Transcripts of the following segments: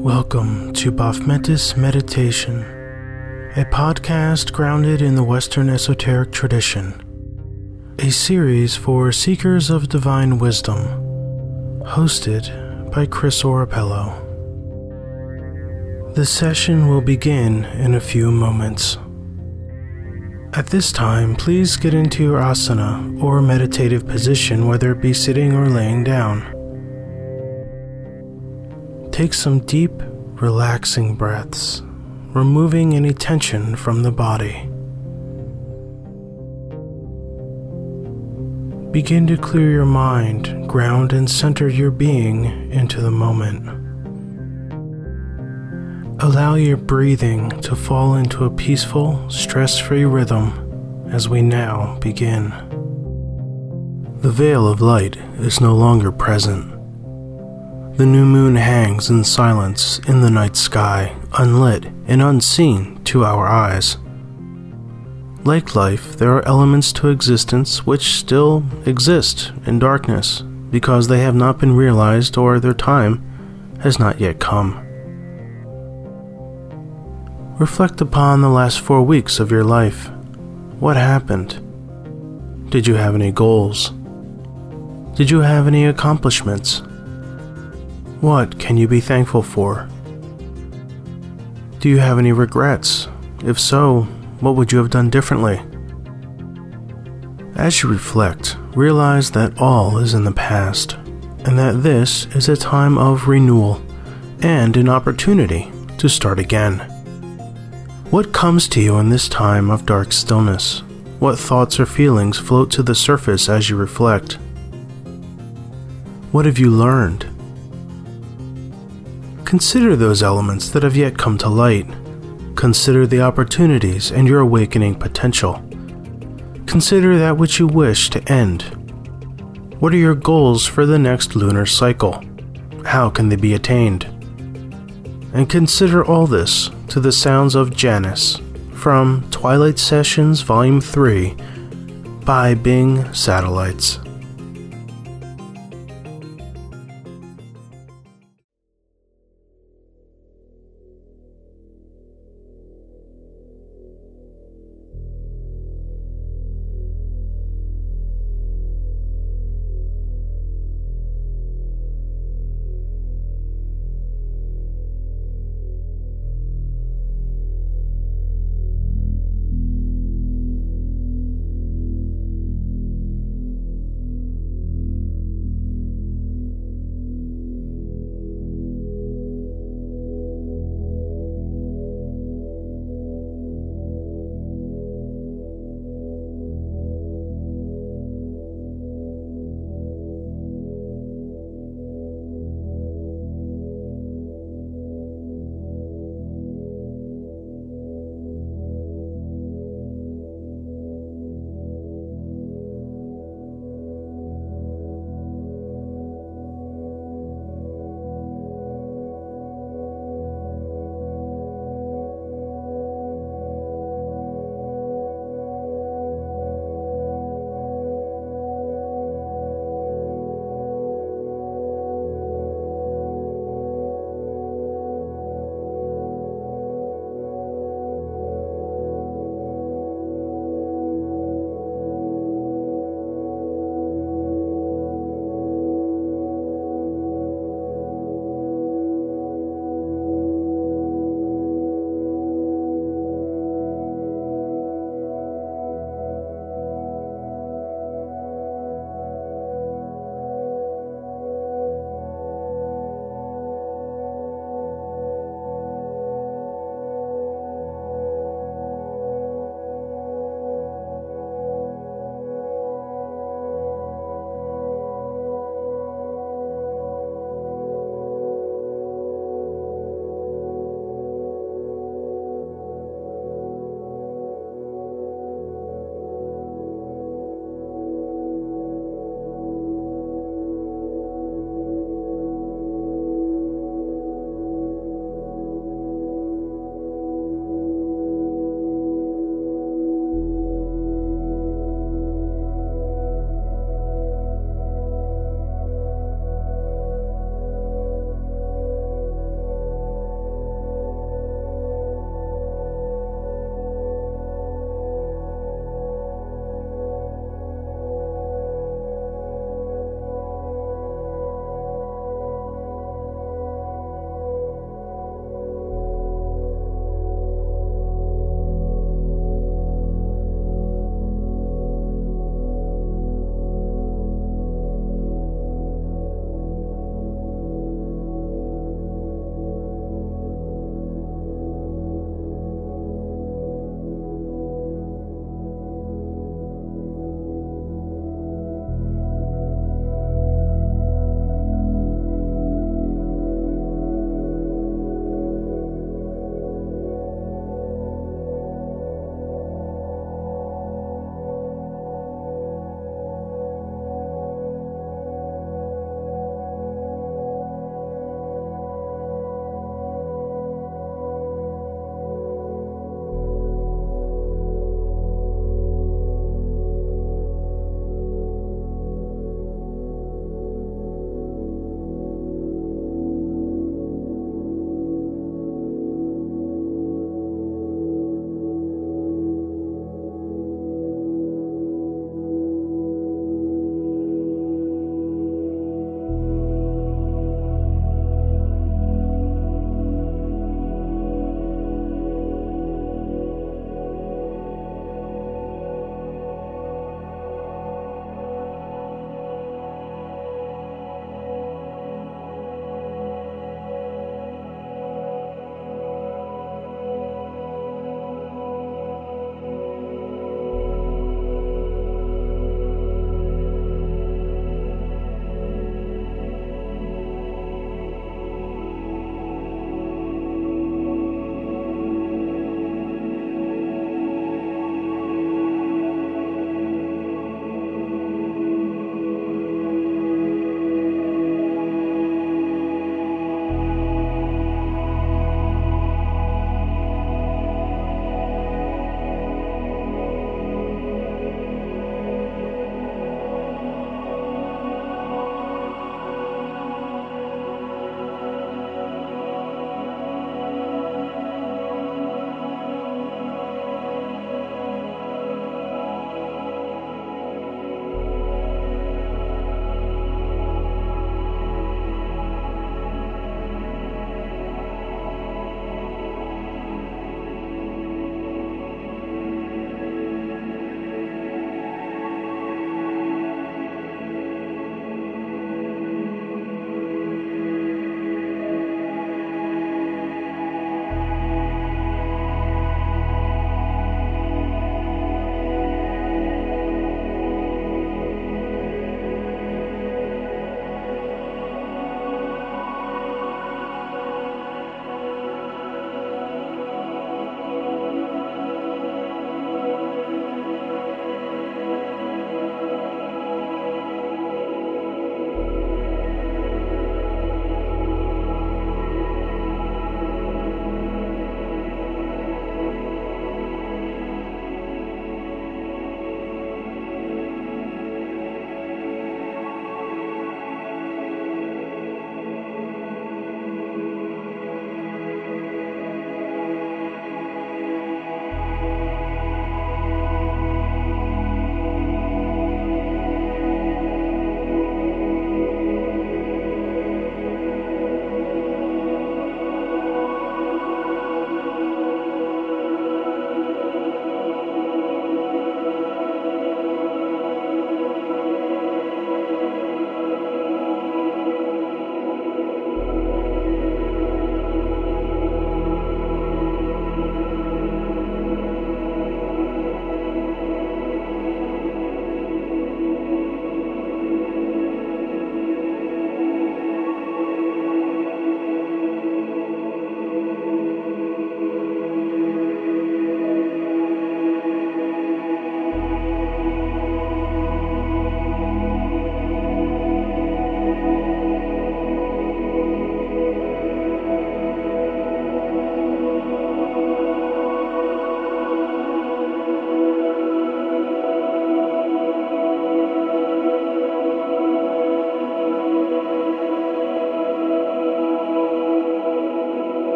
Welcome to Baphometus Meditation, a podcast grounded in the Western esoteric tradition, a series for seekers of divine wisdom, hosted by Chris Orapello. The session will begin in a few moments. At this time, please get into your asana or meditative position, whether it be sitting or laying down. Take some deep, relaxing breaths, removing any tension from the body. Begin to clear your mind, ground and center your being into the moment. Allow your breathing to fall into a peaceful, stress-free rhythm as we now begin. The veil of light is no longer present. The new moon hangs in silence in the night sky, unlit and unseen to our eyes. Like life, there are elements to existence which still exist in darkness because they have not been realized or their time has not yet come. Reflect upon the last 4 weeks of your life. What happened? Did you have any goals? Did you have any accomplishments? What can you be thankful for? Do you have any regrets? If so, what would you have done differently? As you reflect, realize that all is in the past, and that this is a time of renewal and an opportunity to start again. What comes to you in this time of dark stillness? What thoughts or feelings float to the surface as you reflect? What have you learned? Consider those elements that have yet come to light. Consider the opportunities and your awakening potential. Consider that which you wish to end. What are your goals for the next lunar cycle? How can they be attained? And consider all this to the sounds of Janus from Twilight Sessions Volume 3 by Bing Satellites.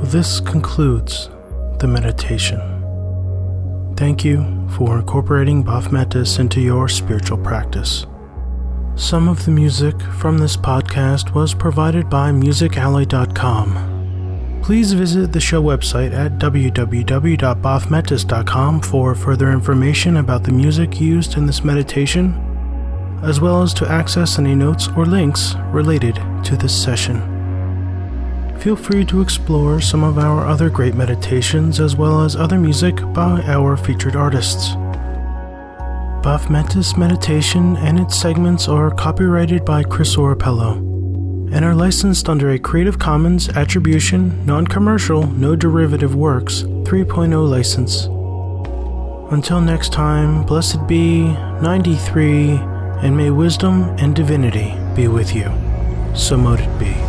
This concludes the meditation. Thank you for incorporating Baphometus into your spiritual practice. Some of the music from this podcast was provided by musically.com. Please visit the show website at www.baphometus.com for further information about the music used in this meditation, as well as to access any notes or links related to this session. Feel free to explore some of our other great meditations as well as other music by our featured artists. Baphometus Meditation and its segments are copyrighted by Chris Orapello and are licensed under a Creative Commons Attribution, Non-Commercial, No Derivative Works 3.0 license. Until next time, blessed be 93, and may wisdom and divinity be with you. So mote it be.